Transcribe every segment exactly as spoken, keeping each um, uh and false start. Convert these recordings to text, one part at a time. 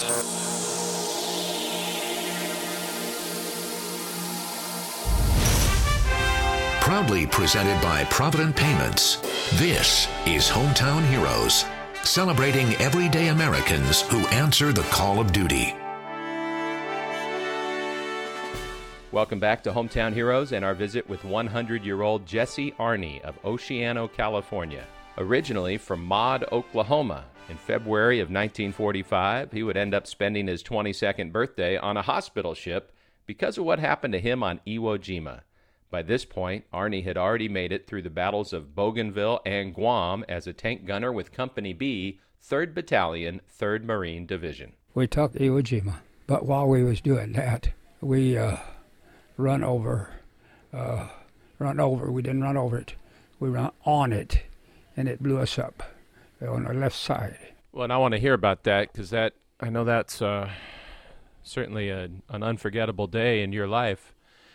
Proudly presented by Provident Payments, this is Hometown Heroes, celebrating everyday Americans who answer the call of duty. Welcome back to Hometown Heroes and our visit with one hundred-year-old Jesse Arney of Oceano, California. Originally from Maud, Oklahoma, in February of nineteen forty-five, he would end up spending his twenty-second birthday on a hospital ship because of what happened to him on Iwo Jima. By this point, Arney had already made it through the battles of Bougainville and Guam as a tank gunner with Company B, third Battalion, third Marine Division. We took Iwo Jima, but while we was doing that, we uh, run over, uh, run over, we didn't run over it, we ran on it, and it blew us up on the left side. Well, and I want to hear about that, because that, I know that's uh, certainly a, an unforgettable day in your life.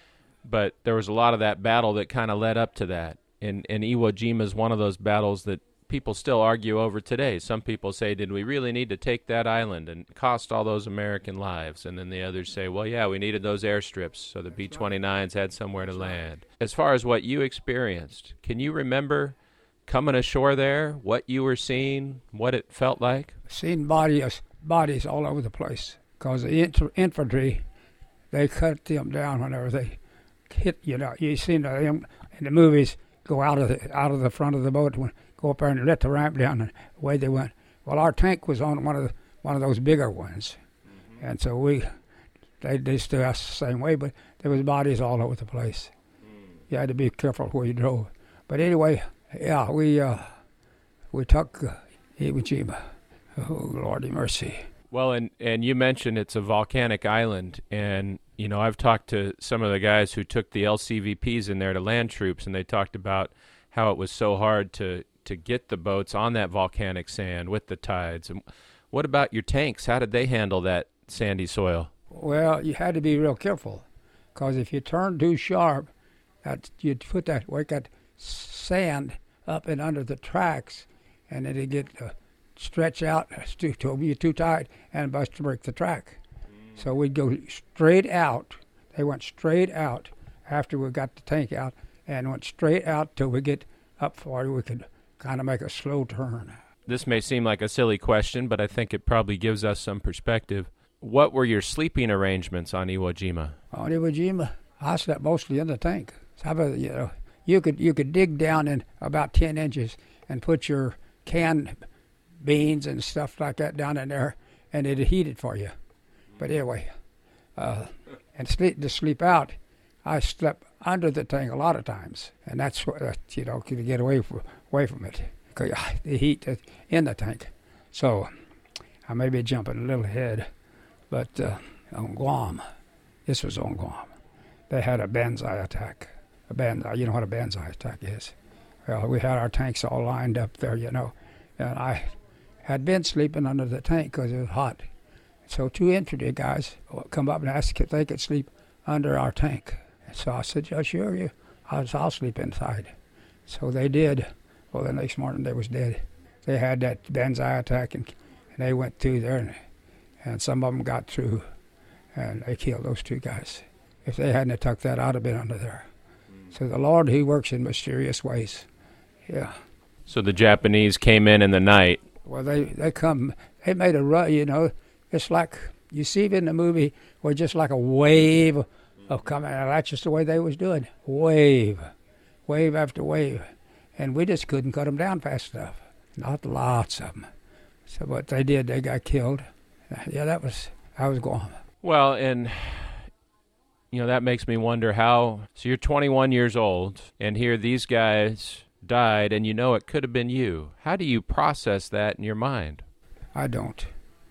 But there was a lot of that battle that kind of led up to that. And, and Iwo Jima is one of those battles that people still argue over today. Some people say, did we really need to take that island and cost all those American lives? And then the others say, well, yeah, we needed those airstrips so the B twenty-nines had somewhere to land. As far as what you experienced, can you remember coming ashore there, what you were seeing, what it felt like? Seen bodies, bodies all over the place. Because the inf- infantry, they cut them down whenever they hit, you know, you seen them in the movies go out of the out of the front of the boat, go up there and let the ramp down, and away they went. Well, our tank was on one of the, one of those bigger ones, mm-hmm. and so we they they stood us the same way, but there was bodies all over the place. Mm. You had to be careful where you drove. But anyway, yeah, we uh, we took uh, Iwo Jima. Oh, Lordy mercy. Well, and and you mentioned it's a volcanic island, and you know, I've talked to some of the guys who took the L C V Ps in there to land troops, and they talked about how it was so hard to, to get the boats on that volcanic sand with the tides. And what about your tanks? How did they handle that sandy soil? Well, you had to be real careful, because if you turned too sharp, that you'd put that, wake that sand up and under the tracks, and it'd get uh, stretch out to, to be too tight and bust to break the track. So we'd go straight out. They went straight out after we got the tank out, and went straight out till we get up for we could kind of make a slow turn. This may seem like a silly question, but I think it probably gives us some perspective. What were your sleeping arrangements on Iwo Jima? On Iwo Jima, I slept mostly in the tank. So I, you know, you could you could dig down in about ten inches and put your canned beans and stuff like that down in there, and it'd heat it for you. But anyway, uh, and sleep to sleep out, I slept under the tank a lot of times, and that's what uh, you know to get away from away from it, because the heat in the tank. So I may be jumping a little ahead, but uh, on Guam, this was on Guam. They had a banzai attack. A banzai, you know what a banzai attack is? Well, we had our tanks all lined up there, you know, and I had been sleeping under the tank because it was hot. So two infantry guys come up and asked if they could sleep under our tank. So I said, yeah, sure, you. I'll, I'll sleep inside. So they did. Well, the next morning they was dead. They had that banzai attack, and, and they went through there, and, and some of them got through, and they killed those two guys. If they hadn't have tucked that, I'd have been under there. Mm. So the Lord, he works in mysterious ways. Yeah. So the Japanese came in in the night. Well, they, they come, they made a run, you know. It's like, you see it in the movie, where just like a wave of coming, and that's just the way they was doing. Wave, wave after wave. And we just couldn't cut them down fast enough. Not lots of them. So what they did, they got killed. Yeah, that was, I was Guam. Well, and, you know, that makes me wonder how, so you're twenty-one years old, and here these guys died, and you know it could have been you. How do you process that in your mind? I don't.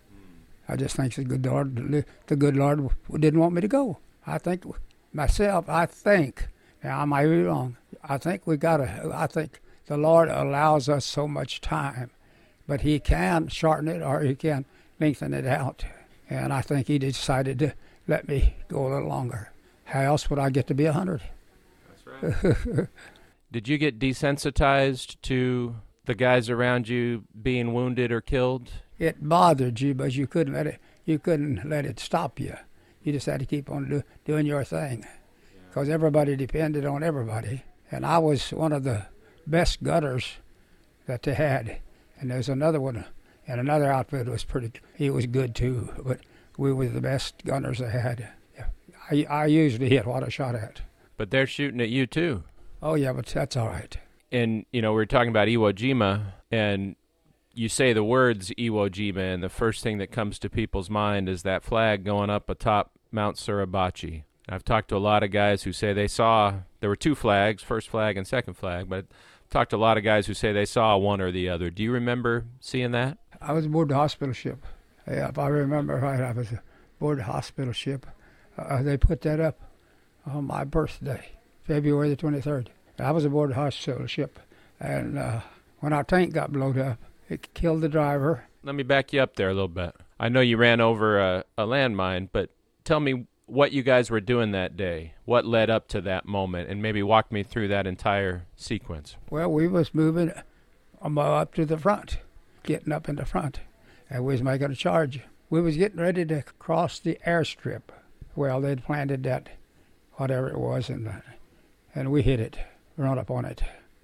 I just think the good Lord, the good Lord didn't want me to go. I think myself, I think, now I might be wrong, I think we got to, I think the Lord allows us so much time, but he can shorten it or he can lengthen it out. And I think he decided to let me go a little longer. How else would I get to be a hundred? That's right. Did you get desensitized to the guys around you being wounded or killed? It bothered you, but you couldn't let it. you couldn't let it stop you. You just had to keep on do, doing your thing, because everybody depended on everybody. And I was one of the best gunners that they had. And there's another one, and another outfit was pretty, he was good too, but we were the best gunners they had. I, I usually hit what I shot at. But they're shooting at you too. Oh yeah, but that's all right. And, you know, we were talking about Iwo Jima, and you say the words Iwo Jima, and the first thing that comes to people's mind is that flag going up atop Mount Suribachi. I've talked to a lot of guys who say they saw, there were two flags, first flag and second flag, but I've talked to a lot of guys who say they saw one or the other. Do you remember seeing that? I was aboard the hospital ship. Yeah, if I remember right, I was aboard the hospital ship. Uh, they put that up on my birthday, February the twenty-third. I was aboard the hospital ship, and uh, when our tank got blown up, it killed the driver. Let me back you up there a little bit. I know you ran over a, a landmine, but tell me what you guys were doing that day, what led up to that moment, and maybe walk me through that entire sequence. Well, we was moving um, up to the front, getting up in the front, and we was making a charge. We was getting ready to cross the airstrip. Well, they'd planted that, whatever it was, and, and we hit it, run up on it.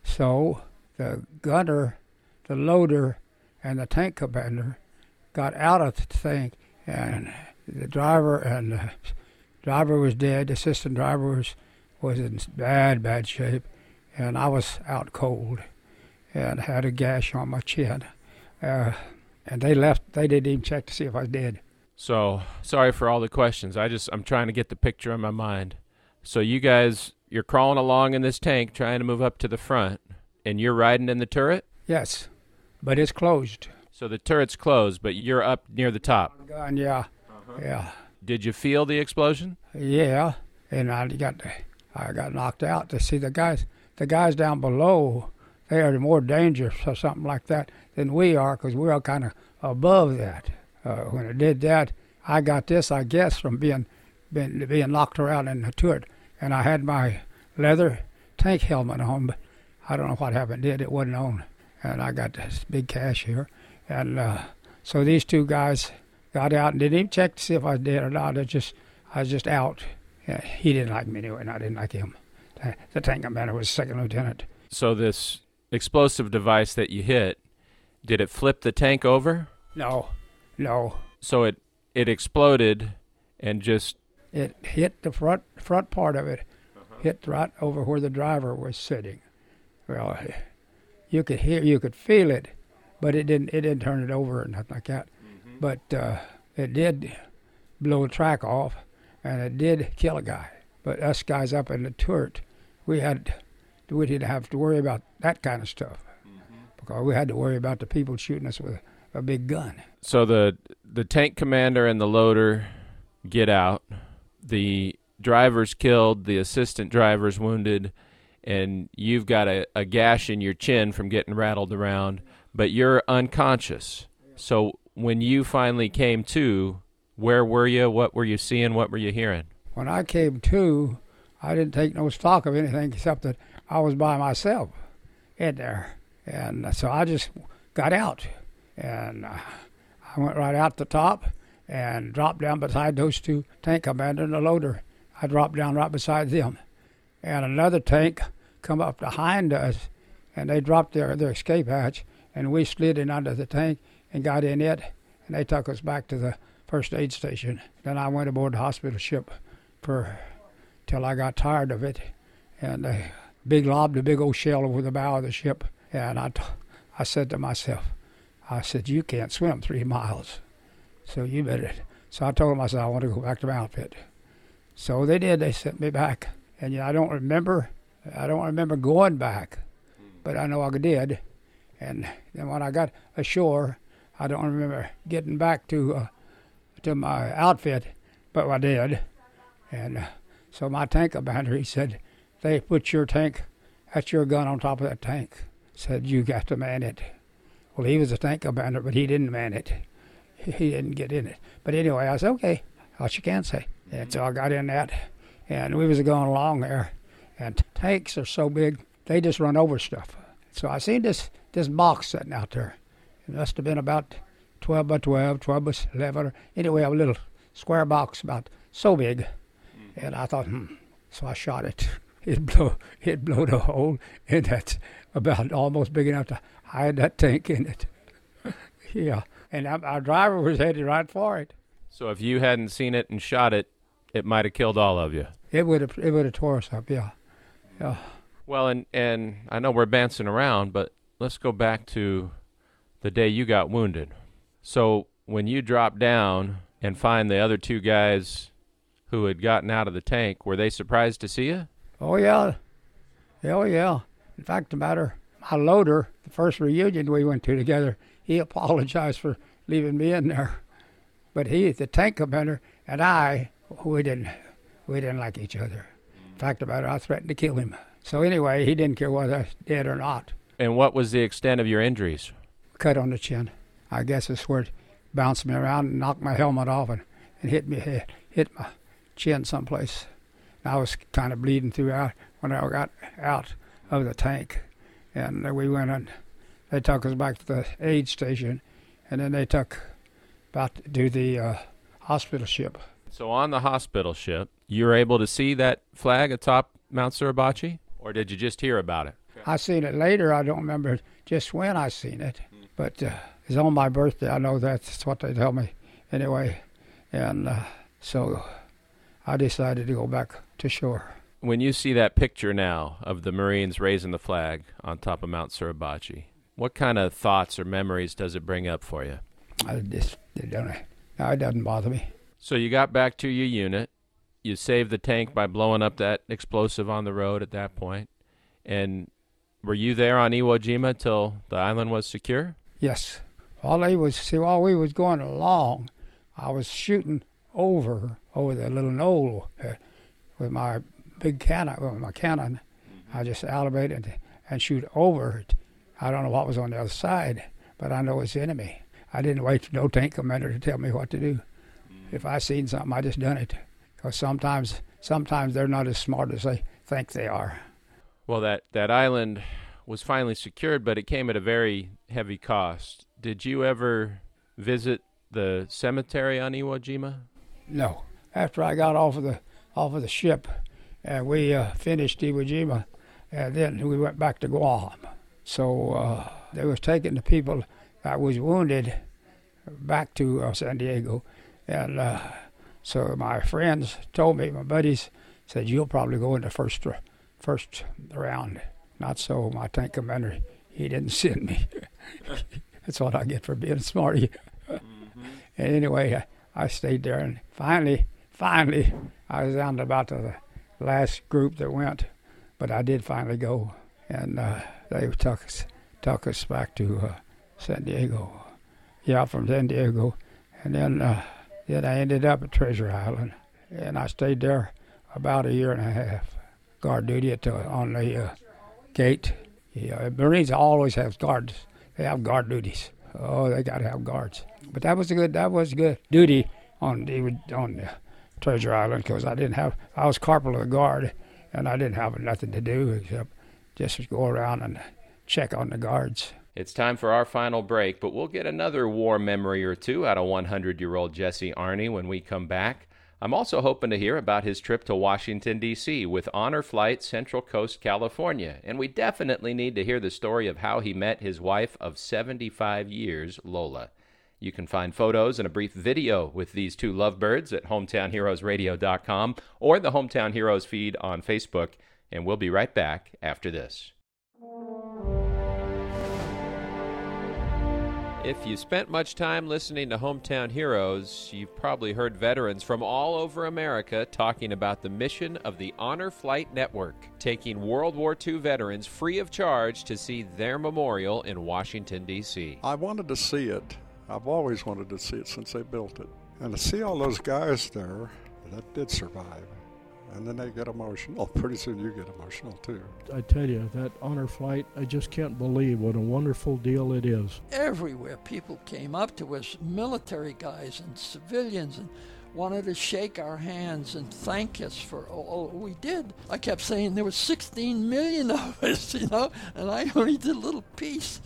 So the gunner, the loader, and the tank commander got out of the thing, and the driver and the driver was dead. The assistant driver was, was in bad, bad shape, and I was out cold and had a gash on my chin. Uh, and they left. They didn't even check to see if I was dead. So, sorry for all the questions. I just, I'm trying to get the picture in my mind. So you guys, you're crawling along in this tank trying to move up to the front, and you're riding in the turret? Yes, but it's closed. So the turret's closed, but you're up near the top? Gun, yeah, uh-huh. yeah. Did you feel the explosion? Yeah, and I got I got knocked out. To see the guys, the guys down below, they are more dangerous or something like that than we are, because we're kind of above that. Uh, when it did that, I got this, I guess, from being, being being knocked around in the turret, and I had my leather tank helmet on, but I don't know what happened. Did it wasn't on, and I got this big cash here, and uh, so these two guys got out and didn't even check to see if I was dead or not. It just I was just out. Yeah, he didn't like me anyway, and I didn't like him. The tank commander was second lieutenant. So this explosive device that you hit, did it flip the tank over? No. No. So it, it exploded and just... It hit the front front part of it, uh-huh. Hit right over where the driver was sitting. Well, you could hear, you could feel it, but it didn't it didn't turn it over or nothing like that. Mm-hmm. But uh, it did blow the track off, and it did kill a guy. But us guys up in the turret, we had we didn't have to worry about that kind of stuff, mm-hmm. because we had to worry about the people shooting us with a big gun. So the the tank commander and the loader get out. The driver's killed, the assistant driver's wounded, and you've got a, a gash in your chin from getting rattled around, but you're unconscious. So when you finally came to, where were you? What were you seeing? What were you hearing? When I came to, I didn't take no stock of anything except that I was by myself in there. And so I just got out. And uh, I went right out the top and dropped down beside those two tank commander and the loader. I dropped down right beside them. And another tank come up behind us, and they dropped their, their escape hatch, and we slid in under the tank and got in it, and they took us back to the first aid station. Then I went aboard the hospital ship for till I got tired of it, and they big lobbed a big old shell over the bow of the ship, and I, t- I said to myself, I said, you can't swim three miles, so you better. So I told myself I want to go back to my outfit. So they did. They sent me back, and you know, I don't remember. I don't remember going back, but I know I did. And then when I got ashore, I don't remember getting back to uh, to my outfit, but I did. And uh, so my tank commander, he said, they put your tank, that's your gun on top of that tank. Said, you got to man it. Well, he was a tank commander, but he didn't man it. He didn't get in it. But anyway, I said, okay, what you can say. And so I got in that, and we was going along there. And tanks are so big, they just run over stuff. So I seen this, this box sitting out there. It must have been about twelve by twelve, twelve by eleven, or anyway, a little square box about so big. Mm. And I thought, hmm. So I shot it. It blew, it blew a hole, and that's about almost big enough to hide that tank in it. Yeah. And I, our driver was headed right for it. So if you hadn't seen it and shot it, it might have killed all of you. It would have, it would have tore us up, yeah. Yeah. Well, and, and I know we're bouncing around, but let's go back to the day you got wounded. So when you dropped down and find the other two guys who had gotten out of the tank, were they surprised to see you? Oh, yeah. Oh, yeah. In fact, the matter, my loader, the first reunion we went to together, he apologized for leaving me in there. But he, the tank commander, and I, we didn't, we didn't like each other. In fact, the matter, I threatened to kill him. So anyway, he didn't care whether I was dead or not. And what was the extent of your injuries? Cut on the chin. I guess it's where it bounced me around and knocked my helmet off and, and hit me, hit, hit my chin someplace. I was kind of bleeding throughout when I got out of the tank. And we went and they took us back to the aid station, and then they took about to the uh, hospital ship. So on the hospital ship, you were able to see that flag atop Mount Suribachi, or did you just hear about it? I seen it later. I don't remember just when I seen it, but uh, it's on my birthday. I know that's what they tell me anyway. And uh, so I decided to go back to shore. When you see that picture now of the Marines raising the flag on top of Mount Suribachi, what kind of thoughts or memories does it bring up for you? I just, it don't, no, it doesn't bother me. So you got back to your unit. You saved the tank by blowing up that explosive on the road at that point. And were you there on Iwo Jima till the island was secure? Yes. While they was, see, while we was going along, I was shooting over, over the little knoll uh, with my big cannon, with my cannon. I just elevated and, and shoot over it. I don't know what was on the other side, but I know it's enemy. I didn't wait for no tank commander to tell me what to do. If I seen something, I just done it. Because sometimes, sometimes they're not as smart as they think they are. Well, that, that island was finally secured, but it came at a very heavy cost. Did you ever visit the cemetery on Iwo Jima? No. After I got off of the off of the ship, and we uh, finished Iwo Jima, and then we went back to Guam. So uh, they was taking the people that was wounded back to uh, San Diego, and uh, so my friends told me, my buddies said, you'll probably go in the first first round. Not so. My tank commander, he didn't send me. That's what I get for being smart. Mm-hmm. And anyway, I, I stayed there, and finally, finally, I was down to about the last group that went, but I did finally go, and uh, they took us, took us back to uh, San Diego. Yeah, from San Diego, and then uh, then I ended up at Treasure Island, and I stayed there about a year and a half, guard duty at the, on the uh, gate. Yeah, Marines always have guards. They have guard duties. Oh, they got to have guards. But that was a good. That was a good duty on the on the Treasure Island, because I didn't have. I was corporal of the guard, and I didn't have nothing to do except just go around and check on the guards. It's time for our final break, but we'll get another war memory or two out of one hundred-year-old Jesse Arney when we come back. I'm also hoping to hear about his trip to Washington, D C with Honor Flight Central Coast, California. And we definitely need to hear the story of how he met his wife of seventy-five years, Lola. You can find photos and a brief video with these two lovebirds at hometown heroes radio dot com or the Hometown Heroes feed on Facebook. And we'll be right back after this. If you spent much time listening to Hometown Heroes, you've probably heard veterans from all over America talking about the mission of the Honor Flight Network, taking World War Two veterans free of charge to see their memorial in Washington, D C I wanted to see it. I've always wanted to see it since they built it. And to see all those guys there that did survive, and then they get emotional. Pretty soon you get emotional, too. I tell you, that honor flight, I just can't believe what a wonderful deal it is. Everywhere people came up to us, military guys and civilians, and wanted to shake our hands and thank us for all we did. I kept saying there were sixteen million of us, you know, and I only did a little piece.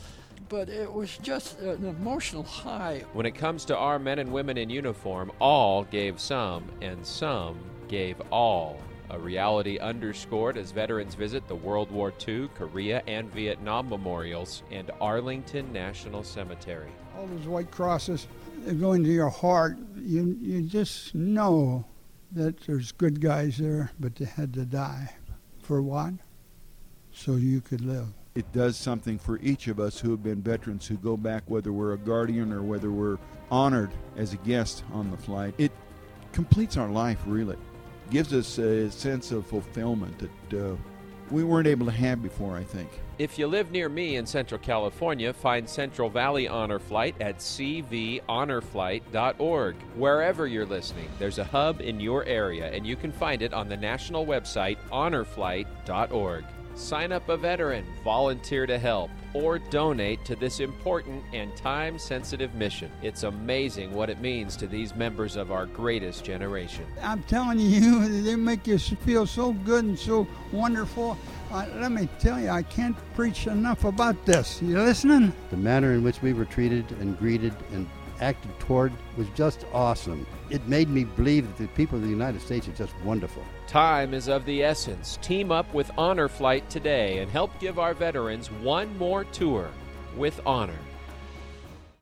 but it was just an emotional high. When it comes to our men and women in uniform, all gave some, and some gave all. A reality underscored as veterans visit the World War Two, Korea, and Vietnam memorials and Arlington National Cemetery. All those white crosses, they go into your heart. You, you just know that there's good guys there, but they had to die. For what? So you could live. It does something for each of us who have been veterans who go back, whether we're a guardian or whether we're honored as a guest on the flight. It completes our life, really. Gives us a sense of fulfillment that uh, we weren't able to have before, I think. If you live near me in Central California, find Central Valley Honor Flight at c v honor flight dot org. Wherever you're listening, there's a hub in your area, and you can find it on the national website honor flight dot org. Sign up a veteran, volunteer to help, or donate to this important and time-sensitive mission. It's amazing what it means to these members of our greatest generation. I'm telling you, they make you feel so good and so wonderful. Uh, let me tell you, I can't preach enough about this. You listening? The manner in which we were treated and greeted and acted toward was just awesome. It made me believe that the people of the United States are just wonderful. Time is of the essence. Team up with Honor Flight today and help give our veterans one more tour with honor.